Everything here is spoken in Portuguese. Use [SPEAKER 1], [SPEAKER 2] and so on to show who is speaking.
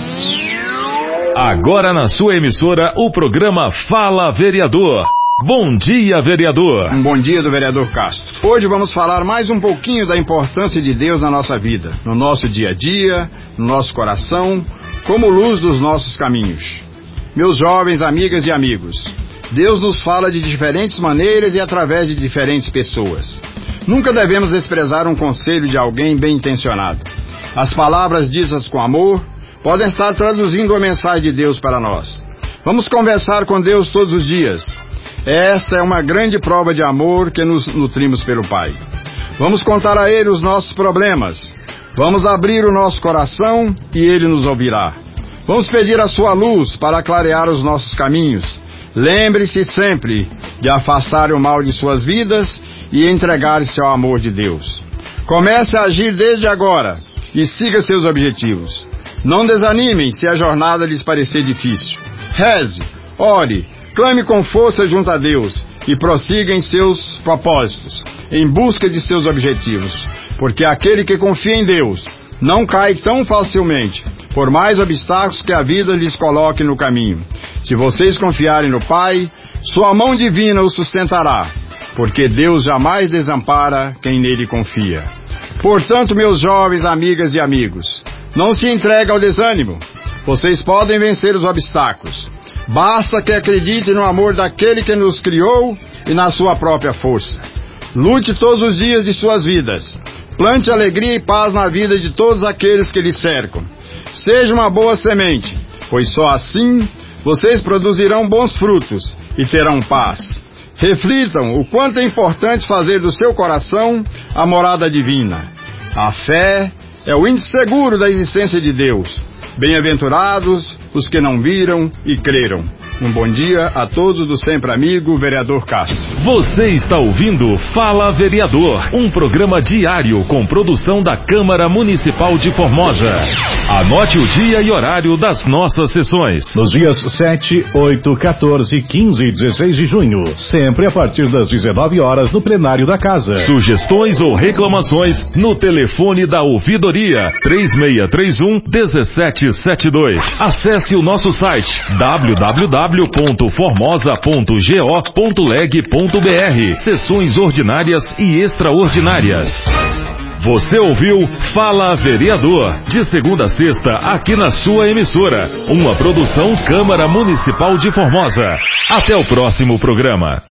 [SPEAKER 1] Agora na sua emissora, o programa Fala Vereador. Bom dia, vereador.
[SPEAKER 2] Bom dia do vereador Castro. Hoje vamos falar mais um pouquinho da importância de Deus na nossa vida, no nosso dia a dia, no nosso coração, como luz dos nossos caminhos. Meus jovens amigas e amigos, Deus nos fala de diferentes maneiras e através de diferentes pessoas. Nunca devemos desprezar um conselho de alguém bem intencionado. As palavras ditas com amor podem estar traduzindo a mensagem de Deus para nós. Vamos conversar com Deus todos os dias. Esta é uma grande prova de amor que nos nutrimos pelo Pai. Vamos contar a Ele os nossos problemas. Vamos abrir o nosso coração e Ele nos ouvirá. Vamos pedir a sua luz para clarear os nossos caminhos. Lembre-se sempre de afastar o mal de suas vidas e entregar-se ao amor de Deus. Comece a agir desde agora e siga seus objetivos. Não desanimem se a jornada lhes parecer difícil. Reze, ore, clame com força junto a Deus e prossiga em seus propósitos, em busca de seus objetivos, porque aquele que confia em Deus não cai tão facilmente, por mais obstáculos que a vida lhes coloque no caminho. Se vocês confiarem no Pai, sua mão divina o sustentará, porque Deus jamais desampara quem nele confia. Portanto, meus jovens amigas e amigos, não se entreguem ao desânimo. Vocês podem vencer os obstáculos. Basta que acreditem no amor daquele que nos criou e na sua própria força. Lute todos os dias de suas vidas. Plante alegria e paz na vida de todos aqueles que lhe cercam. Seja uma boa semente, pois só assim vocês produzirão bons frutos e terão paz. Reflitam o quanto é importante fazer do seu coração a morada divina. A fé é o índice seguro da existência de Deus. Bem-aventurados os que não viram e creram. Um bom dia a todos do sempre amigo vereador Castro.
[SPEAKER 1] Você está ouvindo Fala Vereador, um programa diário com produção da Câmara Municipal de Formosa. Anote o dia e horário das nossas sessões.
[SPEAKER 3] Nos dias 7, 8, 14, 15 e 16 de junho, sempre a partir das 19 horas no plenário da casa.
[SPEAKER 1] Sugestões ou reclamações no telefone da ouvidoria 3631-1772. Acesse o nosso site www.formosa.go.leg.br. Sessões ordinárias e extraordinárias. Você ouviu Fala Vereador, de segunda a sexta, aqui na sua emissora. Uma produção Câmara Municipal de Formosa. Até o próximo programa.